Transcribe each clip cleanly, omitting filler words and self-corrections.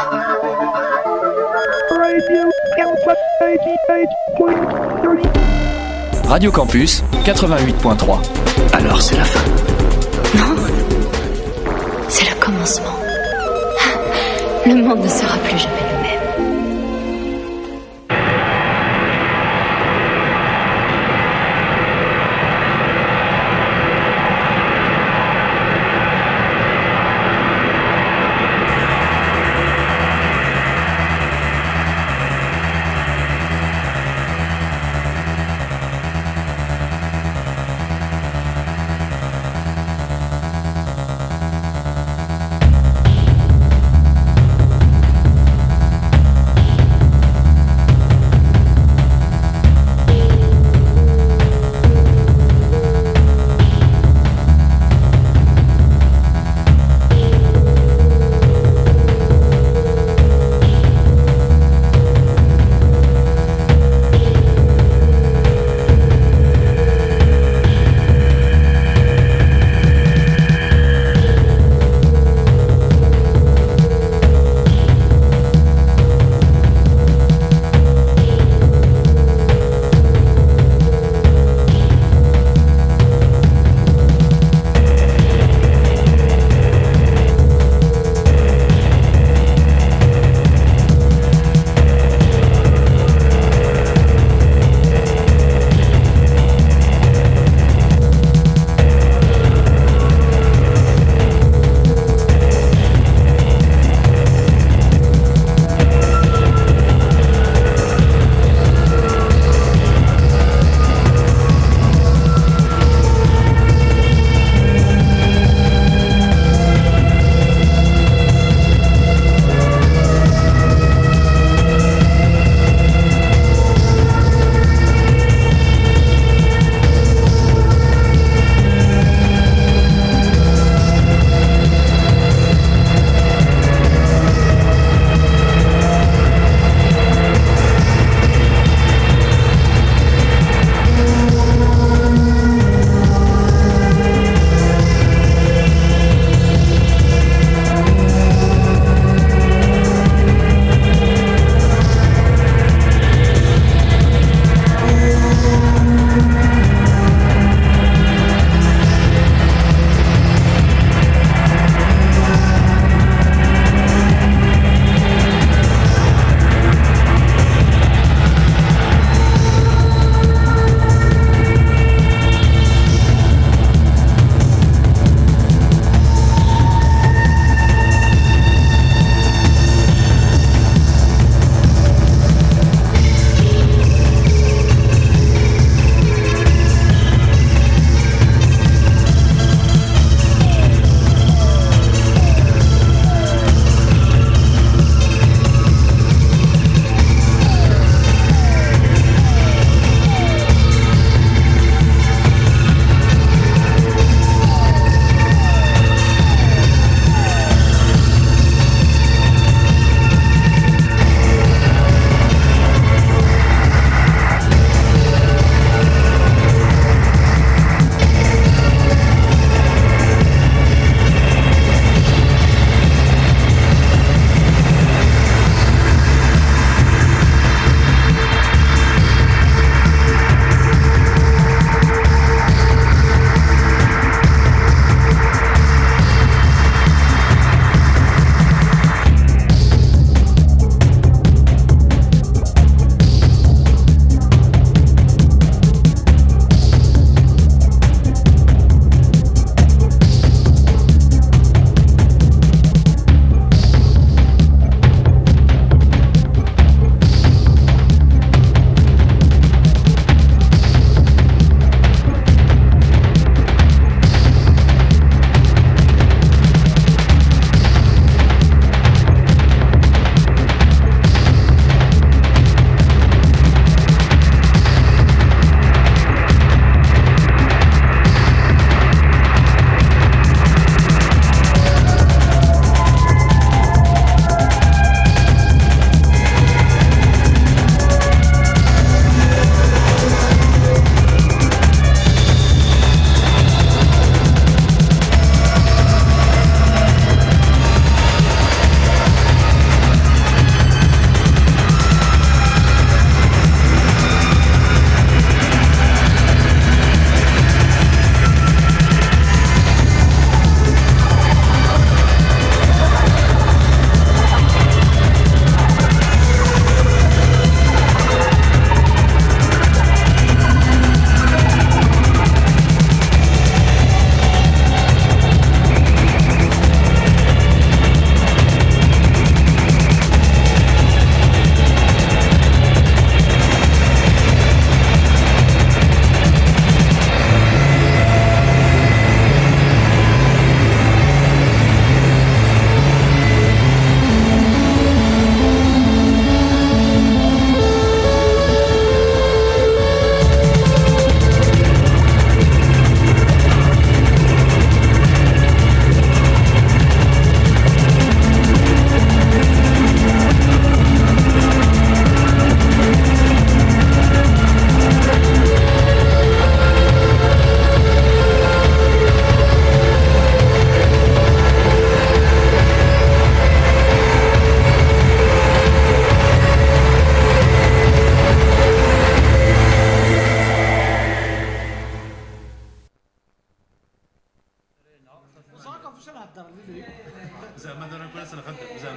Radio Campus 88.3. Alors c'est la fin. Non, c'est le commencement. Le monde ne sera plus jamais le même.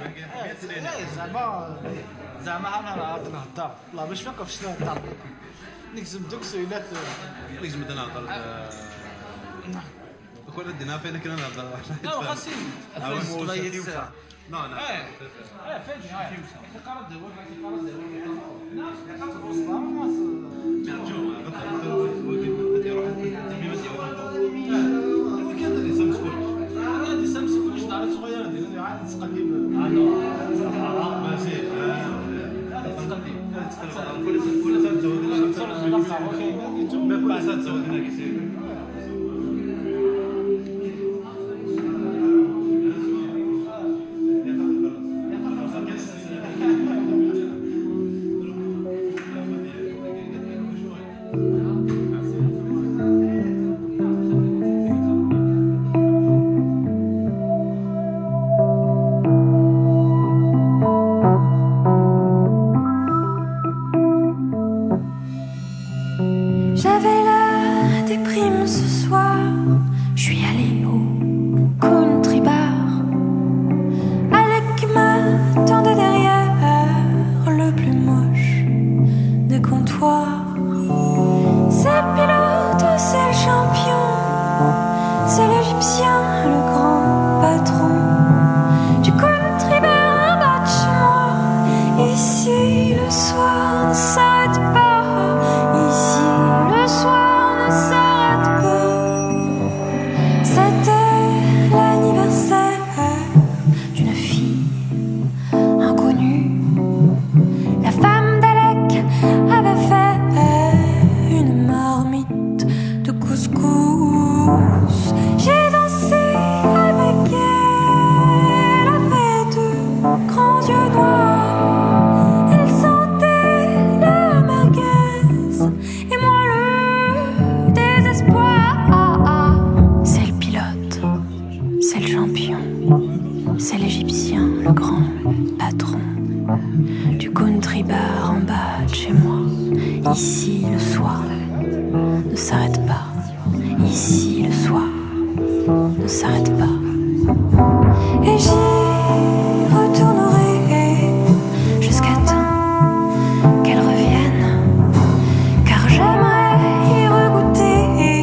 زعما غادي نهضر والله باش فاك فاش نهضر نكزم دوك سؤالات نكزم نهضر كون دينا فين كنا نهضر لا خاصين لا فهمتني قرد هو صغيره ديال عاد تقلب ماشي كل سنه تزودنا كل سنه تزودنا كيسير J'avais la déprime ce soir, je suis allée au country bar. Alec m'attendait derrière le plus moche des comptoirs. C'est le pilote, c'est le champion, c'est l'Égyptien, le grand patron du country bar en bas de chez moi. Ici le soir ne s'arrête pas. Ici, le soir ne s'arrête pas. C'était l'anniversaire d'une fille inconnue. La femme d'Alec avait fait une marmite de couscous. J'ai dansé avec elle, avait de grands yeux noirs. Elle sentait la merguez et moi le désespoir. C'est le pilote, c'est le champion, c'est l'Égyptien, le grand patron du country bar en bas de chez moi. Ici le soir ne s'arrête pas. Ici le soir ne s'arrête pas. Et j'y retournerai jusqu'à temps qu'elle revienne, car j'aimerais y regoûter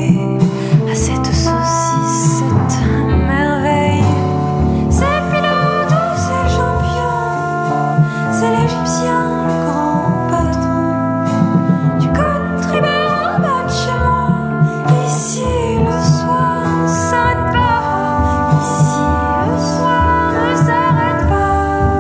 à cette saucisse, cette merveille. C'est le pilote, c'est le champion, c'est l'Égyptien, le grand patron du country bar en bas de chez moi. Ici le soir ne s'arrête pas. Ici le soir ne s'arrête pas.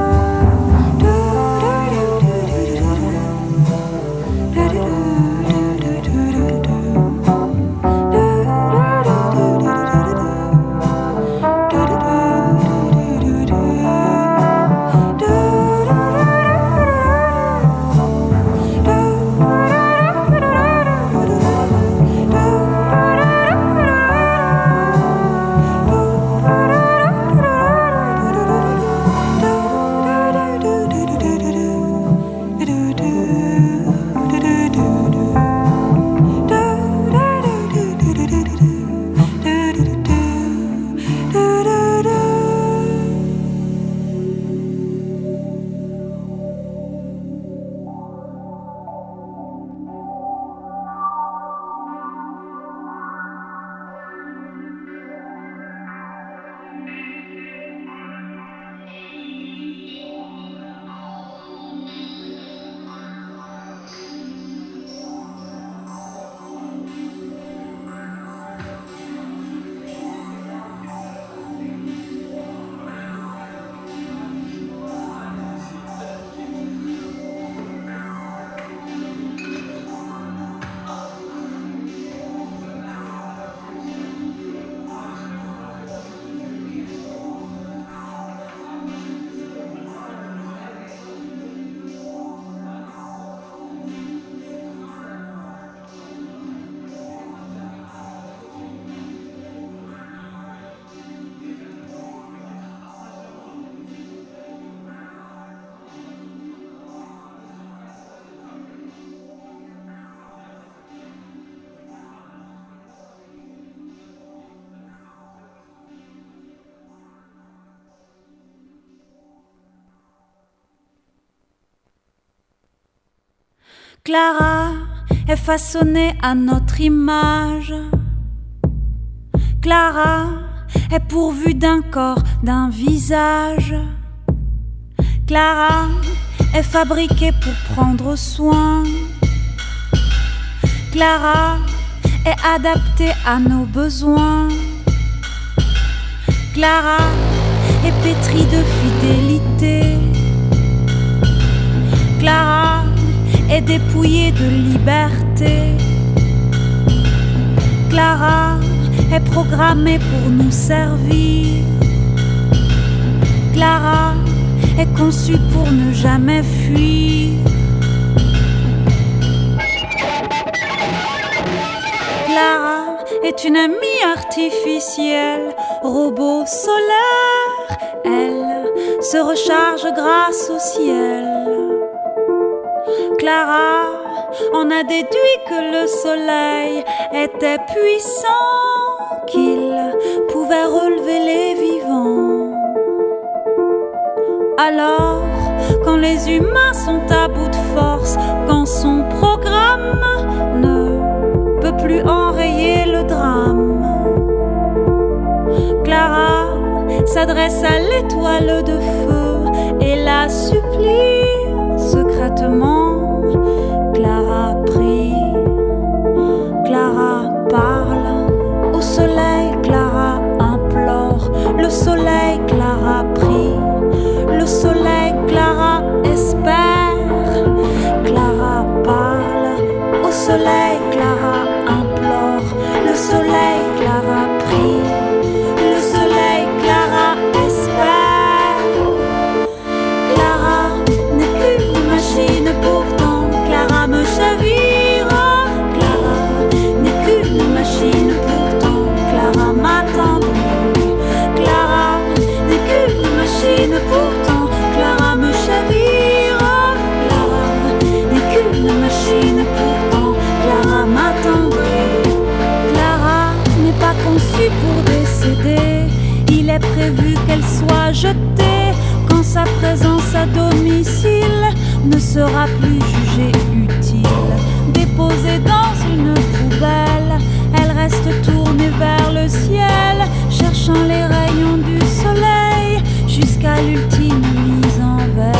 Clara est façonnée à notre image. Clara est pourvue d'un corps, d'un visage. Clara est fabriquée pour prendre soin. Clara est adaptée à nos besoins. Clara est pétrie de fidélité. Clara est dépouillée de liberté. Clara est programmée pour nous servir. Clara est conçue pour ne jamais fuir. Clara est une amie artificielle, robot solaire. Elle se recharge grâce au ciel. Clara en a déduit que le soleil était puissant, qu'il pouvait relever les vivants. Alors, quand les humains sont à bout de force, quand son programme ne peut plus enrayer le drame, Clara s'adresse à l'étoile de feu et la supplie secrètement. Clara prie, Clara parle au soleil, Clara implore le soleil, Clara prie, le soleil, Clara espère. Clara parle au soleil, Clara implore le soleil, Clara prie, le soleil, Clara espère. Clara n'est qu'une machine pourtant, Clara me chavire. Clara n'est qu'une machine pourtant, Clara m'attendrit. Clara n'est qu'une machine pourtant, Clara me chavire. Clara n'est qu'une machine pourtant, Clara m'attendrit. Clara n'est pas conçue pour décéder, il est prévu qu'elle soit jetée quand sa présence à domicile ne sera plus jugée utile. Déposée dans une poubelle, elle reste tournée vers le ciel, cherchant les rayons du soleil jusqu'à l'ultime mise en veille.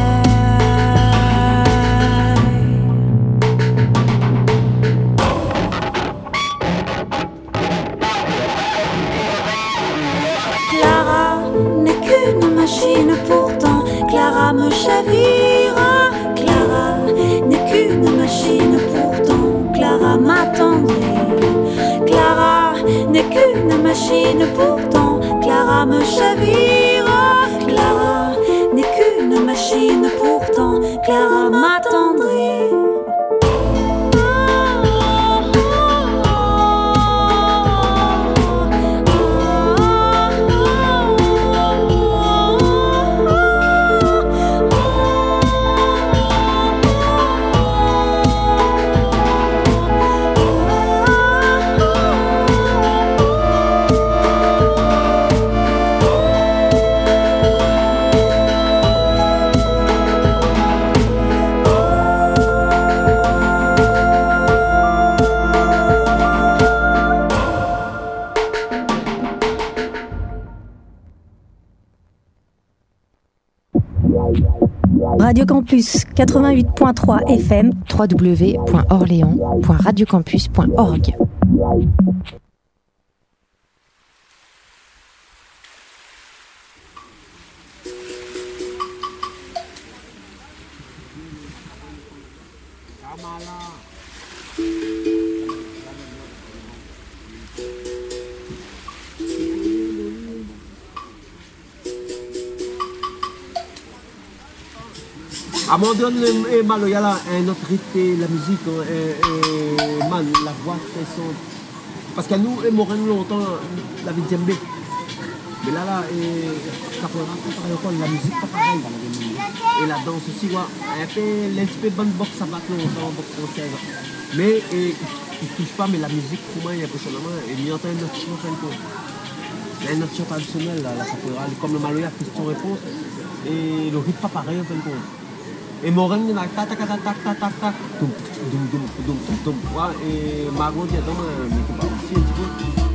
Clara n'est qu'une machine pourtant, Clara me chavire. Clara n'est qu'une machine pourtant, Clara m'attendrit. Clara n'est qu'une machine pourtant, Clara me chavire. Clara n'est qu'une machine pourtant, Clara m'attendrit. Radio Campus 88.3 FM, www.orléans.radiocampus.org. Abandonne le mal, il y a là un autre rythme, la musique, man, la voix très sombre. Parce qu'à nous, Moreno longtemps, la vie de Djembé. Mais là, la musique pas pareil dans la vie. Et la danse aussi, ouais, un peu l'inspect bonne boxe à battre longtemps, boxe française. Mais il ne touche pas, mais la musique, pour moi, il y a personnellement, il y a une autre chose, il y a une autre chose traditionnelle, la capoeira, comme le maloya, question-réponse. Et le rythme pas pareil, en fin de compte. E morando na tac tac tac tac tac tac tac, dum. E mago dia doma muito bom. Sim, tipo.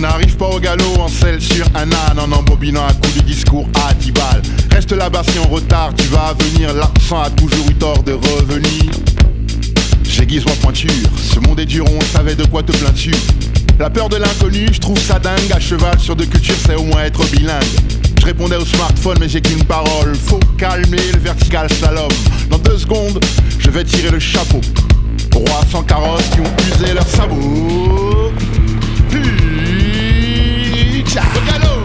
n'arrive pas au galop en selle sur un âne, en embobinant un coup de discours à 10 balles. Reste là-bas si en retard tu vas venir, l'accent a toujours eu tort de revenir. J'aiguise-moi pointure, ce monde est dur, on savait de quoi te plains-tu. La peur de l'inconnu, je trouve ça dingue, à cheval sur deux cultures, c'est au moins être bilingue. Je répondais au smartphone mais j'ai qu'une parole, faut calmer le vertical slalom. Dans 2 secondes, je vais tirer le chapeau aux rois sans carrosse qui ont usé leurs sabots. Au galop,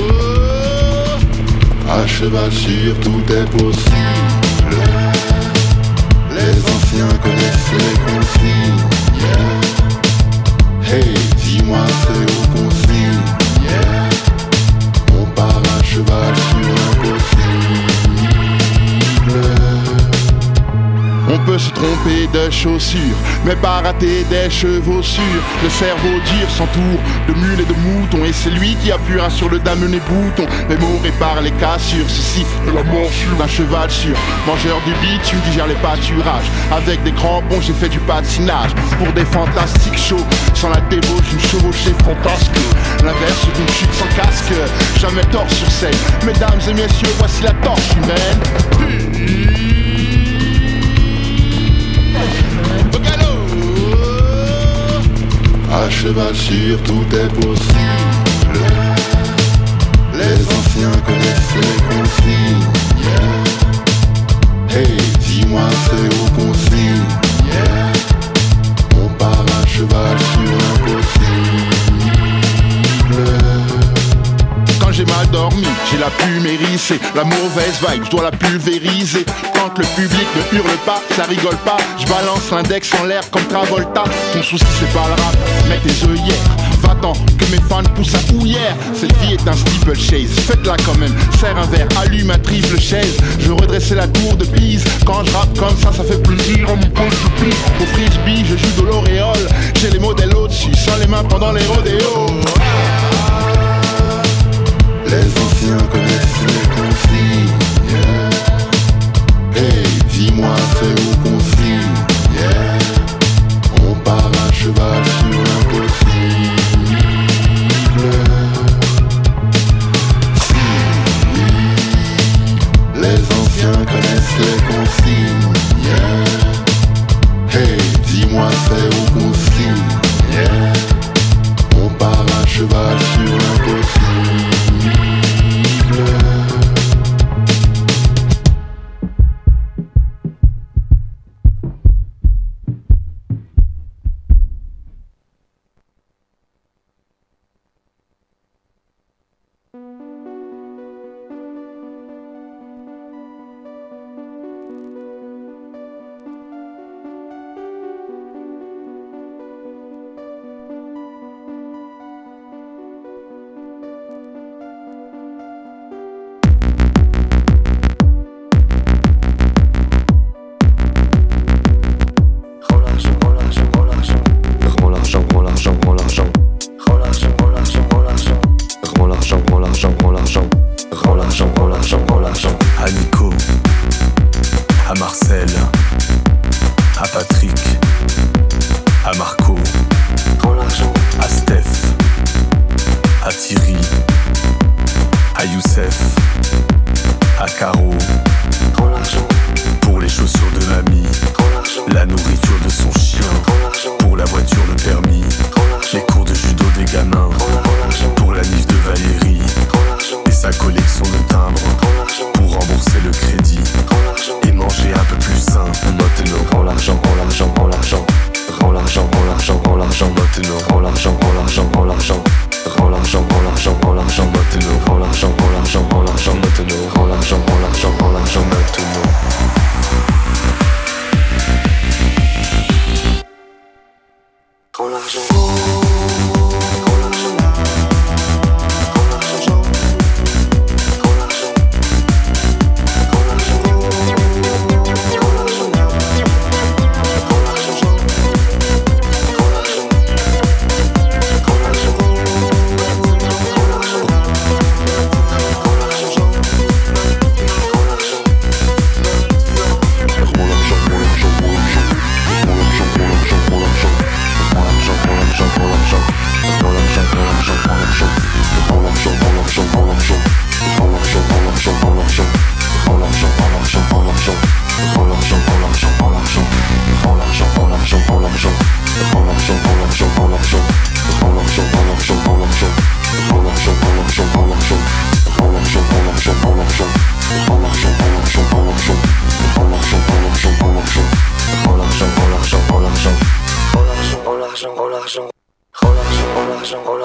à cheval sur tout est possible. Les anciens connaissent les consignes. Yeah. Hey, dis-moi c'est où qu'on signe. Yeah. On part à cheval sur l'impossible. On peut se tromper de chaussures, mais pas rater des chevaussures. Le cerveau dur s'entoure de mules et de moutons, et c'est lui qui appuiera sur le d'amener bouton. Les mots réparent les cassures, ceci est la morsure d'un cheval sûr. Mangeur du bitume, digère les pâturages. Avec des crampons, j'ai fait du patinage. Pour des fantastiques shows, sans la débauche d'une chevauchée fantasque. L'inverse d'une chute sans casque, jamais tort sur scène. Mesdames et messieurs, voici la torche humaine. Au galop, à cheval sur tout est possible. Les anciens connaissent les consignes. Yeah. Hey, dis-moi c'est où qu'on signe. Yeah. On part à cheval sur l'impossible. Quand j'ai mal dormi, j'ai la plume hérissée. La mauvaise vibe, je dois la pulvériser. Quand le public ne hurle pas, ça rigole pas. Je balance l'index en l'air comme Travolta. Ton souci c'est pas le rap, mets tes œillères. Va-t'en, que mes fans poussent à houillère. Cette vie est un steeplechase, faites-la quand même. Serre un verre, allume un triple chaise. Je veux redresser la tour de Pise. Quand je rappe comme ça fait plaisir à mon pote de pisse. Au frisbee, je joue de l'auréole. J'ai les modèles au-dessus, sans les mains pendant les rodéos. Les anciens connaissent les consignes. Yeah. Hey, dis-moi c'est où qu'on signe. Yeah. On part à cheval sur l'impossible. Si les anciens connaissent les consignes. Yeah. Hey, dis-moi c'est où qu'on signe. Yeah. On part à cheval sur l'impossible. Rends l'argent,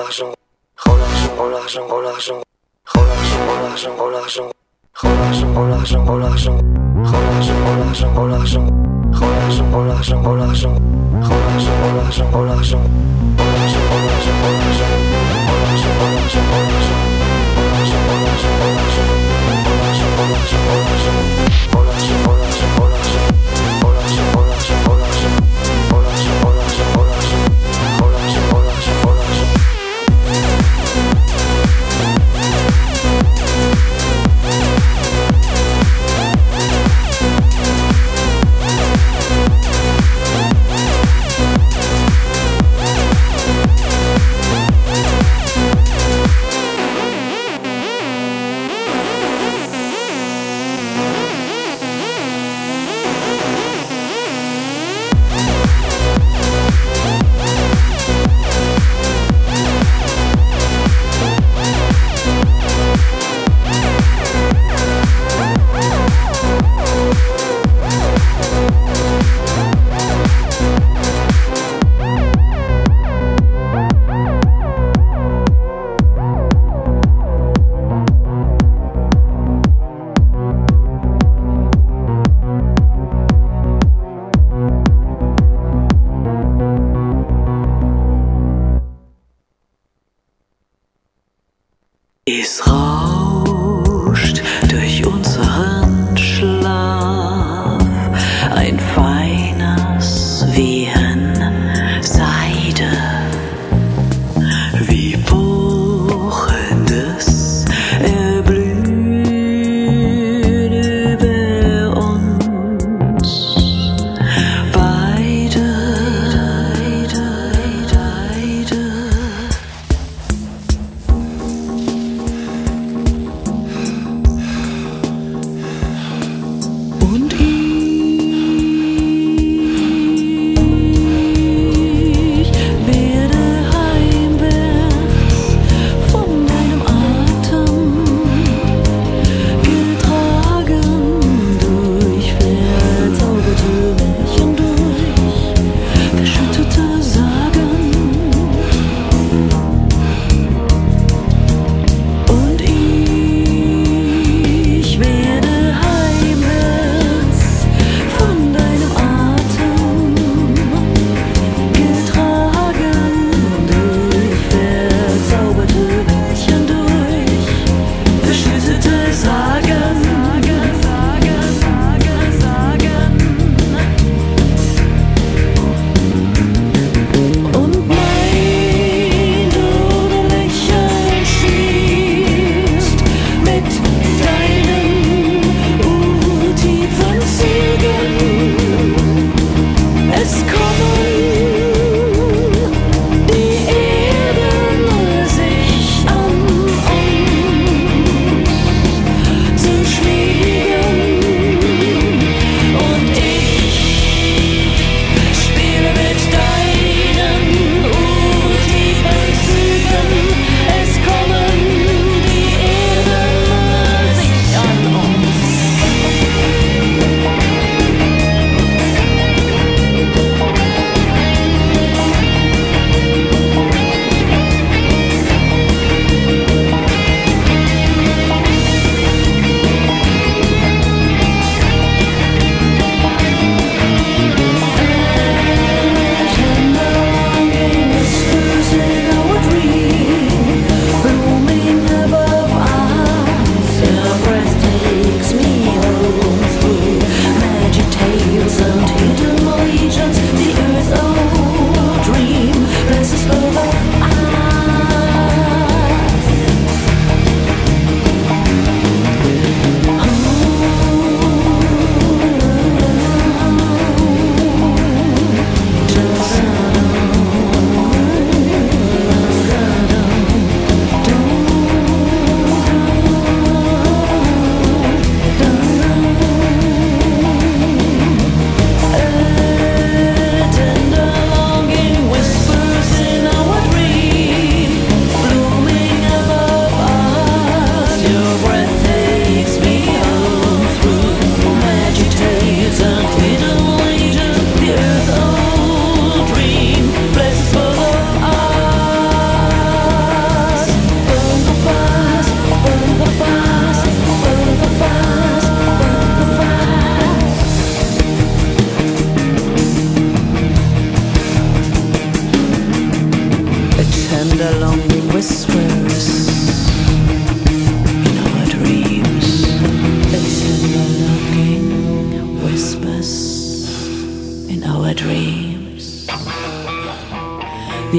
Es rauscht durch unseren Schlaf ein feines Wehen Seide, wie pochendes Erblühen über uns beide.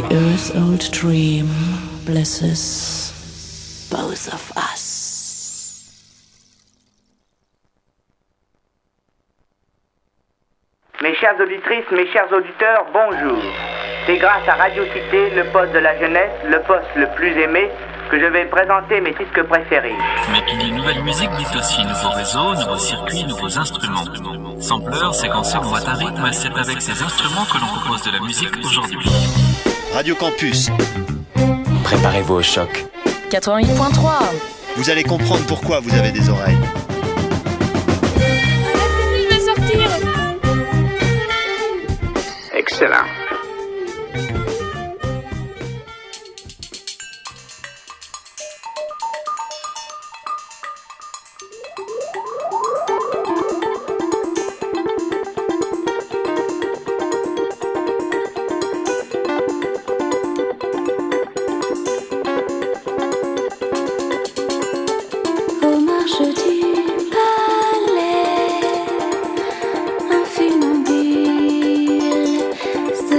earth-old dream blesses both of us. Mes chères auditrices, mes chers auditeurs, bonjour. C'est grâce à Radio Cité, le poste de la jeunesse, le poste le plus aimé, que je vais présenter mes disques préférés. Mais qui dit nouvelle musique dit aussi nouveaux réseaux, nouveaux circuits, nouveaux instruments. Sampler, séquenceur, boîte à rythme, c'est avec ces instruments que l'on compose de la musique aujourd'hui. Radio Campus. Préparez-vous au choc. 88.3. Vous allez comprendre pourquoi vous avez des oreilles. Il va sortir. Excellent. Aux marches du palais, un fil mobile se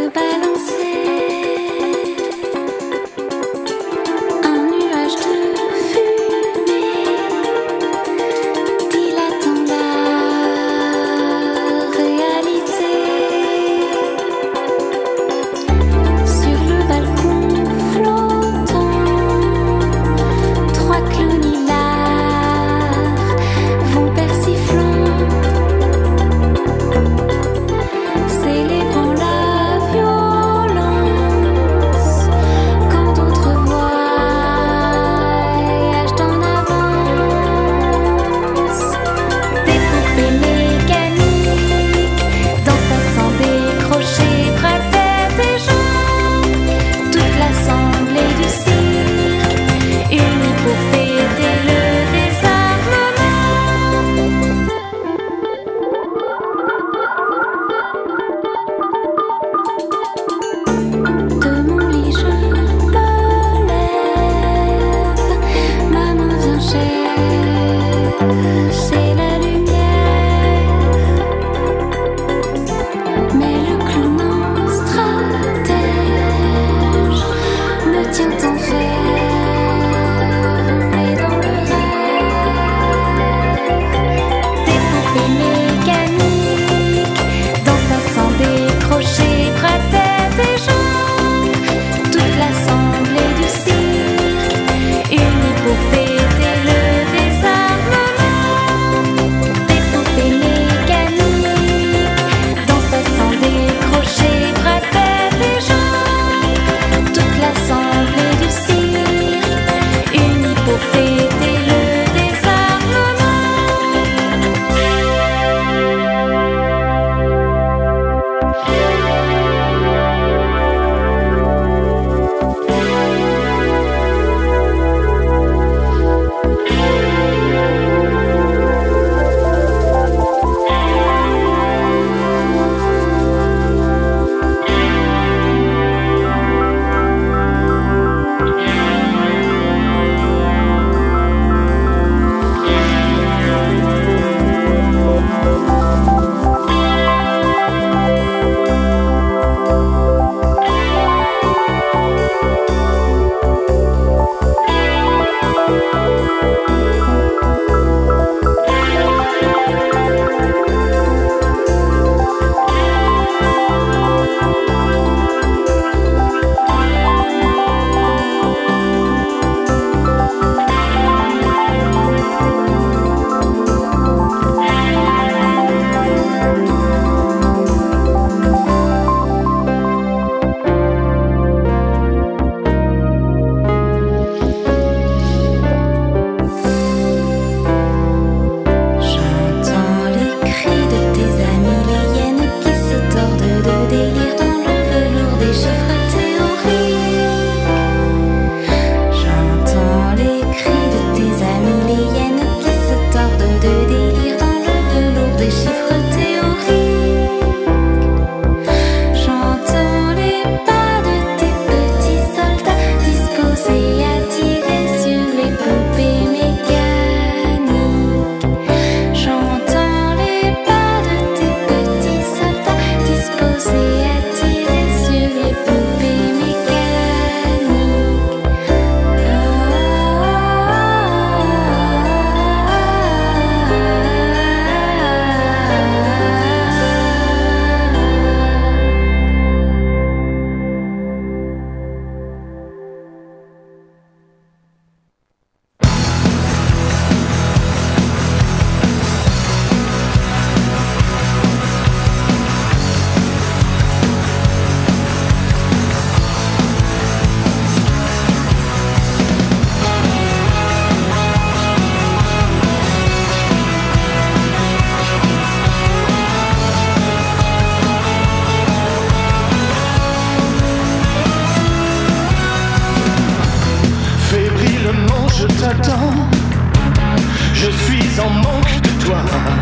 je t'attends. Je suis en manque de toi.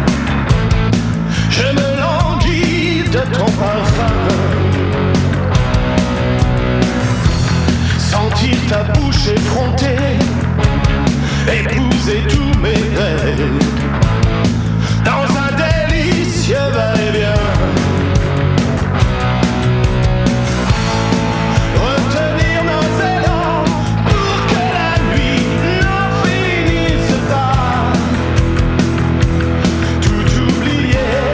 Je me languis de ton parfum. Sentir ta bouche effrontée, épouser tous mes rêves, dans un délicieux va-et-vient. Retenir nos élans pour que la nuit n'en finisse pas. Tout oublier,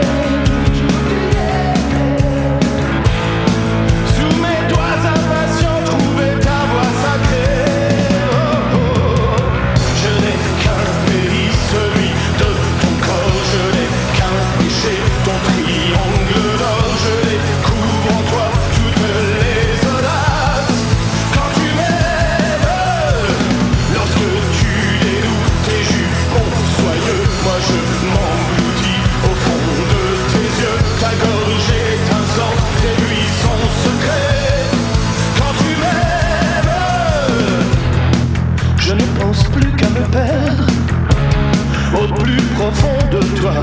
sous mes doigts impatients trouver ta voix sacrée. Oh, oh. Je n'ai qu'un pays, celui de ton corps. Je n'ai qu'un péché, ton triangle d'or. Je découvre en toi toutes les audaces. Quand tu m'aimes, lorsque tu dénoues tes jupons soyeux, moi je m'engloutis au fond de tes yeux. Ta gorge étincelant des buissons secrets. Quand tu m'aimes, je ne pense plus qu'à me perdre au plus profond de toi.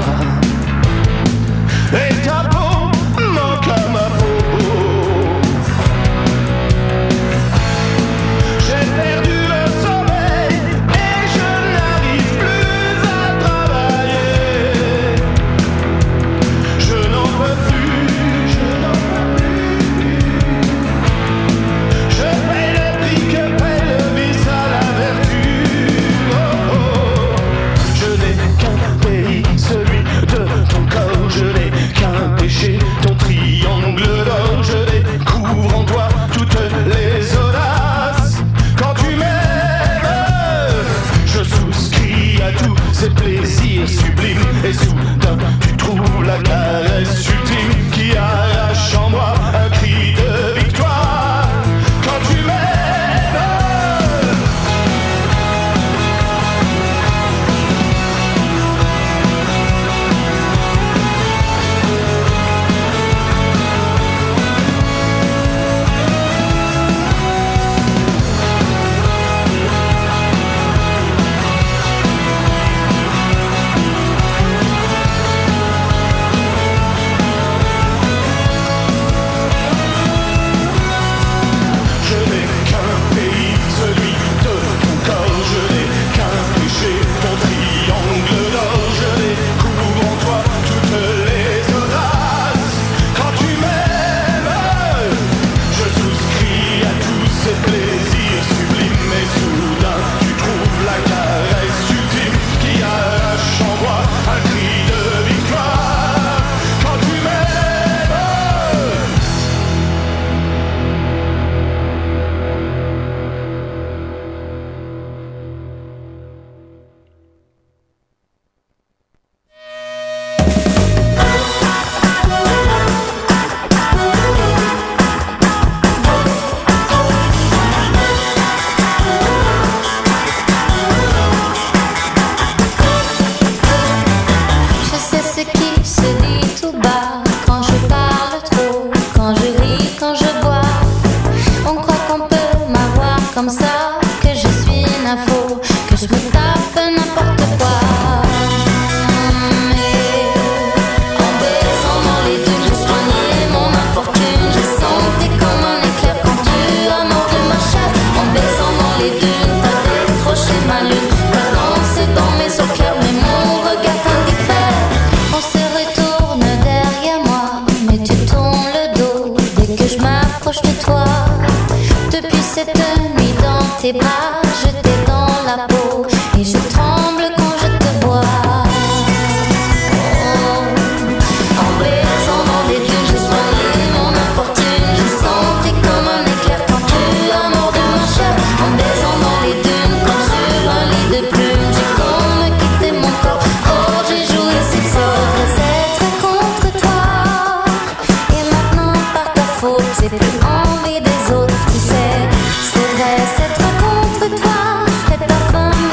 Et ta peau manque à ma peau. J'ai perdu le sommeil et je n'arrive plus à travailler. Je n'en peux plus, je n'en peux plus. Je paye le prix que paye le vice à la vertu. Oh, oh. Je n'ai qu'un pays, celui de ton corps. Je n'ai qu'un péché, ton triangle d'or. Je découvre en toi toutes les audaces. Quand tu m'aimes, je souscris à tous ces plaisirs sublimes. Et soudain tu trouves la caresse ultime qui arrache en moi un cri de victoire. Quand tu m'aimes, je n'ai qu'un pays, celui de ton corps. Je n'ai qu'un péché, ton triangle d'or. Je découvre en toi toutes les audaces. Quand tu m'aimes, je souscris à tous ces plaisirs sublimes. Et soudain tu trouves la caresse ultime qui arrache en moi un cri de victoire. Quand tu m'aimes, Je sais ce qui se dit tout bas quand je parle trop, quand je ris, quand je bois. On croit qu'on peut m'avoir comme ça, que je suis une info, que je me tape n'importe quoi. Mais en baisant dans les dunes, j'ai soigné mon infortune. J'ai senti comme un éclair quand tu as mordu ma chair. En baisant dans les dunes, t'as décroché ma lune. Ta danse dans mes eaux claires, mais mon regard t'indiffère. On se retourne derrière moi, mais tu tournes le dos dès que je m'approche de toi. Depuis cette nuit dans tes bras, je t'ai dans la peau et je tremble quand je te vois. Oh. En baisant dans les dunes, j'ai soigné mon infortune. J'ai senti comme un éclair quand tu as mordu ma chair. En baisant dans les dunes, comme sur un lit de plumes, j'ai comme quitté mon corps. Oh, j'ai joué si fort, c'est très contre toi. Et maintenant par ta faute, j'ai plus envie des autres, tu sais. C'est vrai, c'est trop contre toi. Fais ta femme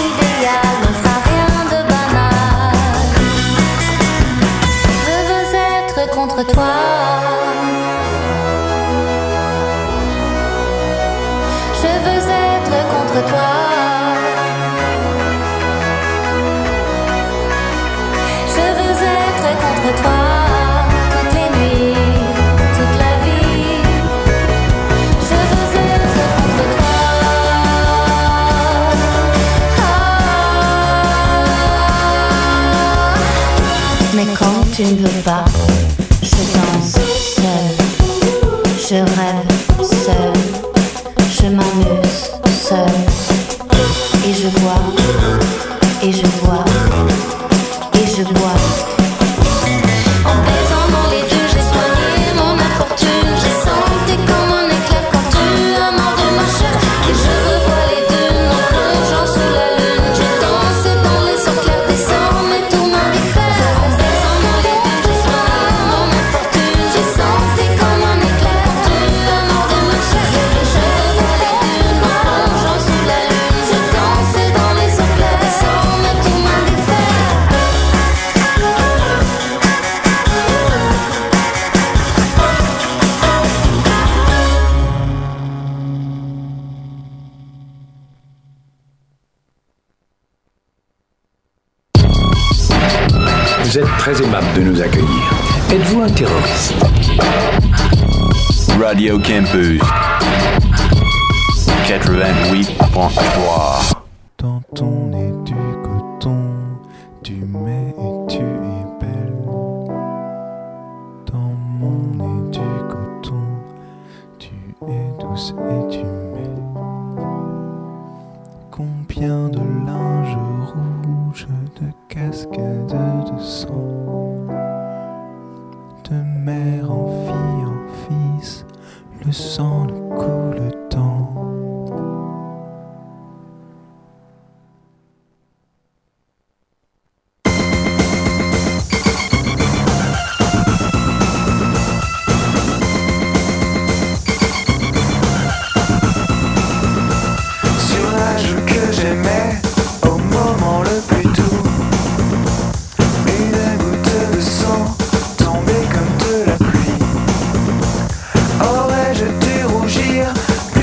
tu ne veux pas, je danse seule, je rêve seule, je m'amuse seule, et je bois, et je bois, et je bois. En baisant dans les deux, j'ai soigné mon infortune, j'ai senti comme un éclair quand tu as mordu ma chair, et je revois les dunes en plongeant sous la lune, j'ai dansé dans les eaux clairs des sangs, mais tout m'a défait. En baisant dans les deux, j'ai soigné mon infortune, j'ai senti comme un éclair quand tu as mordu ma chair, et je revois les dunes en plongeant sous la lune, j'ai dansé dans les eaux clairs des sangs, mais tout m'a défait. Vous êtes très aimable de nous accueillir. Êtes-vous un terroriste? Radio Campus 88.3. Dans ton nez du coton, tu mets et tu es belle. Dans mon nez du coton, tu es douce et tu mets. Combien de linge rouge, de cascades de sang, de mère en fille en fils, le sang ne coule tant. Sur la joue que j'aimais, au moment le plus doux, une goutte de sang tombée comme de la pluie. Aurais-je dû rougir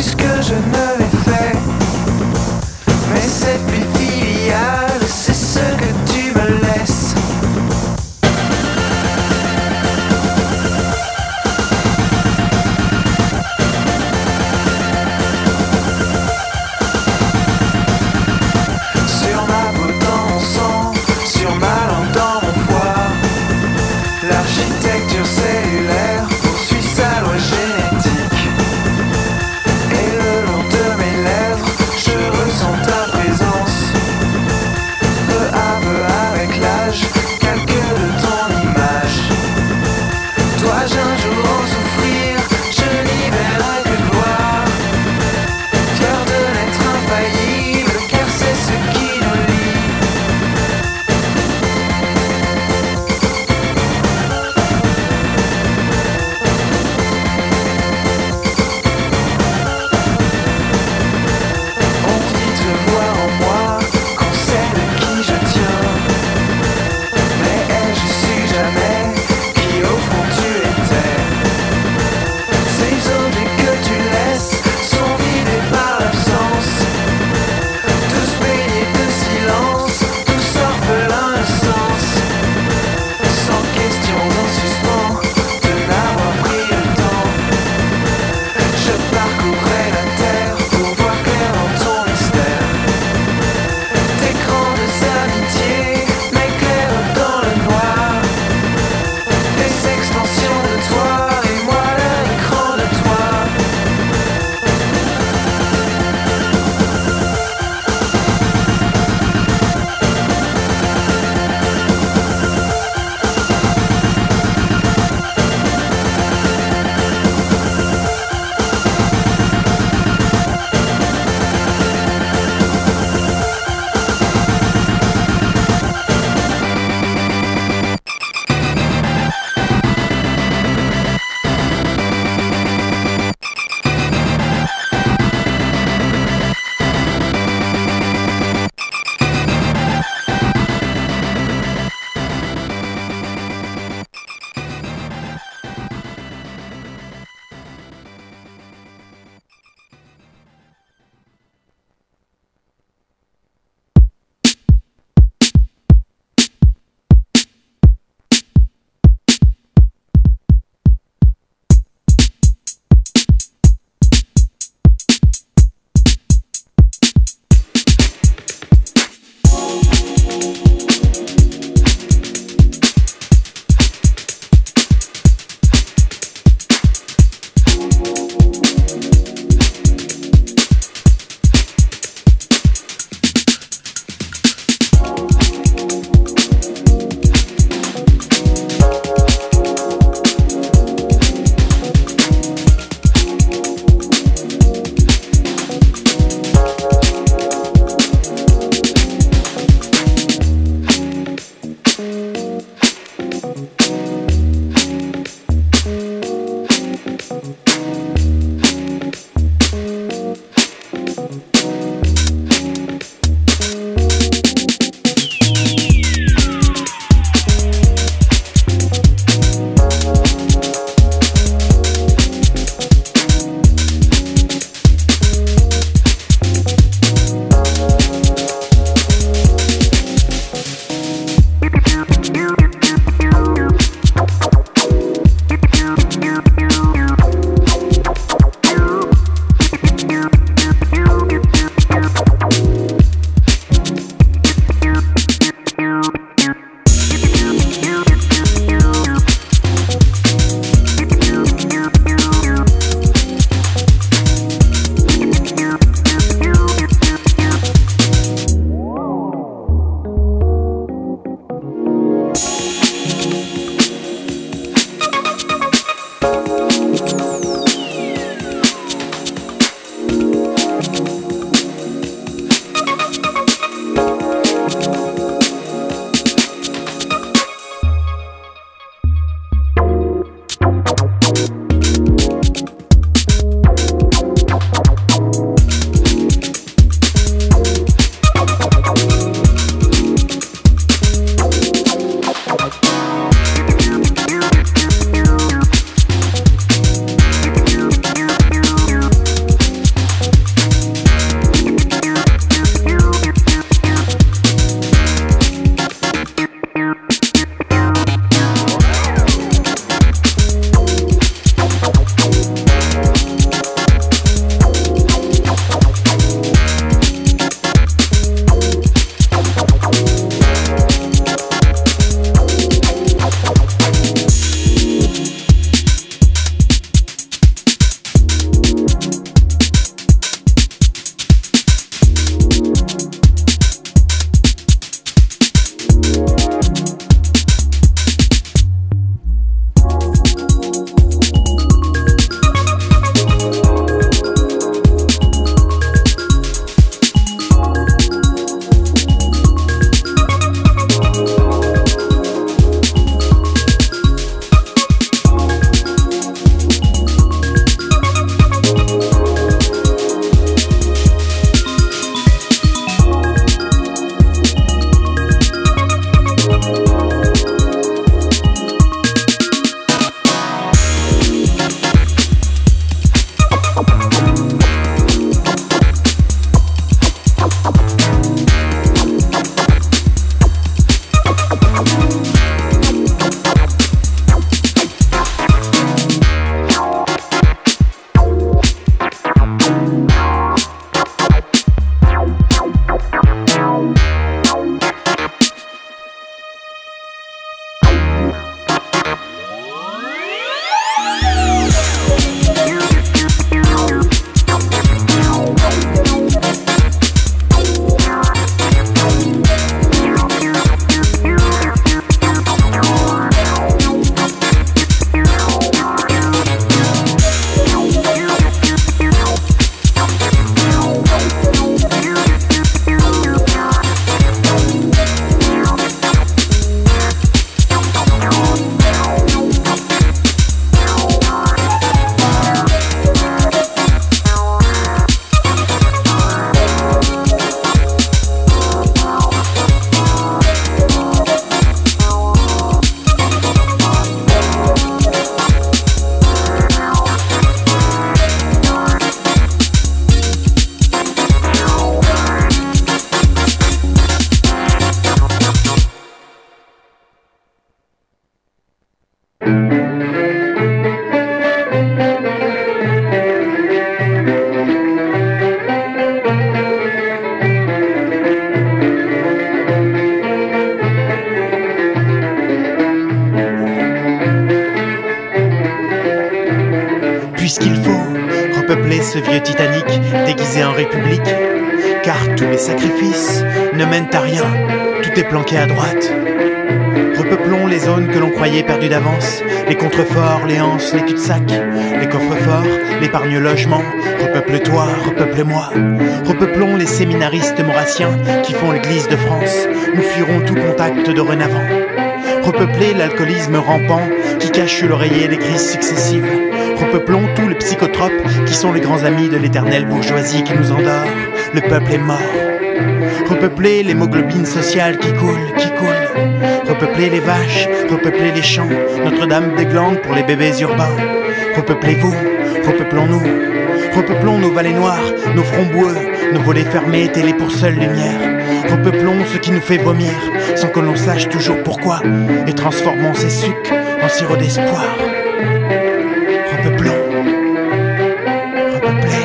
ce vieux Titanic déguisé en république. Car tous les sacrifices ne mènent à rien, tout est planqué à droite. Repeuplons les zones que l'on croyait perdues d'avance, les contreforts, les anses, les cul-de-sac, les coffres-forts, l'épargne logement. Repeuple-toi, repeuple-moi. Repeuplons les séminaristes maurassiens qui font l'église de France. Nous fuirons tout contact dorénavant. Repeupler l'alcoolisme rampant qui cache sous l'oreiller les crises successives. Repeuplons tous les psychotropes qui sont les grands amis de l'éternelle bourgeoisie qui nous endort. Le peuple est mort. Repeupler l'hémoglobine sociale qui coule. Repeupler les vaches, repeupler les champs, Notre-Dame des Glandes pour les bébés urbains. Repeuplez-vous, repeuplons-nous. Repeuplons nos vallées noires, nos fronts boueux, nos volets fermés, télé pour seule lumière. Repeuplons ce qui nous fait vomir, sans que l'on sache toujours pourquoi, et transformons ces sucs en sirop d'espoir. Repeuplons, repeuplez,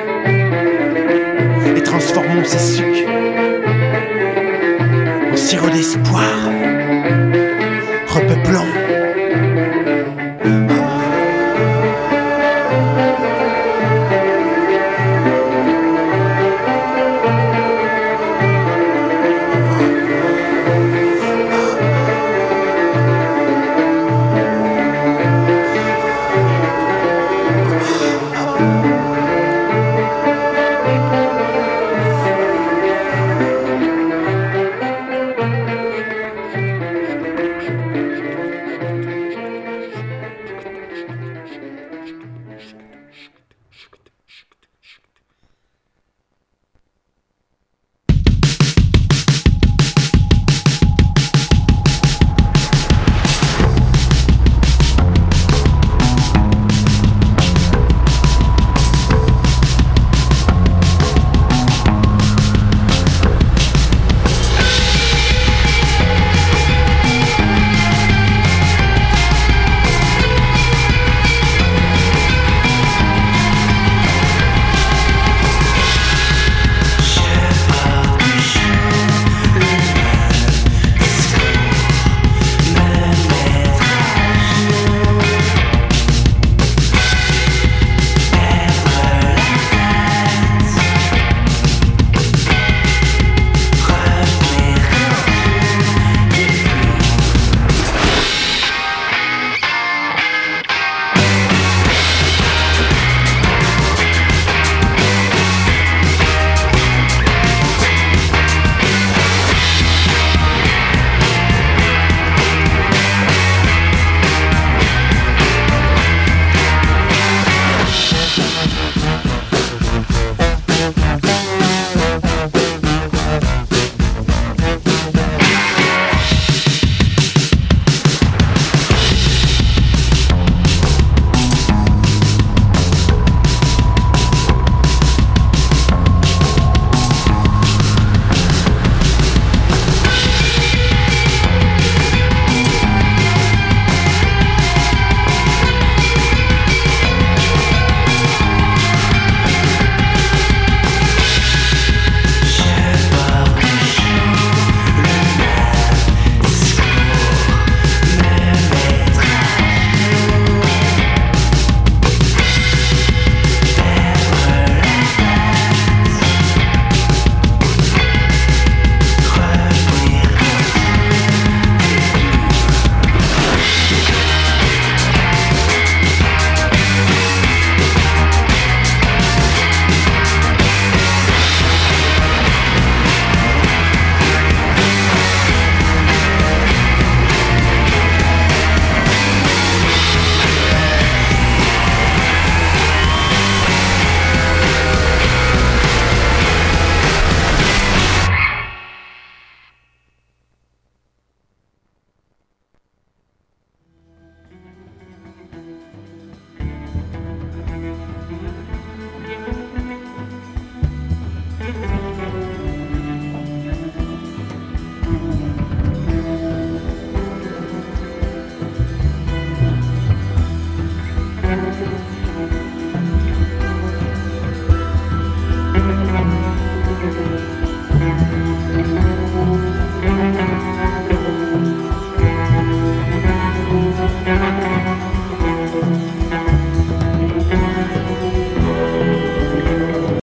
et transformons ces sucs en sirop d'espoir. Repeuplons.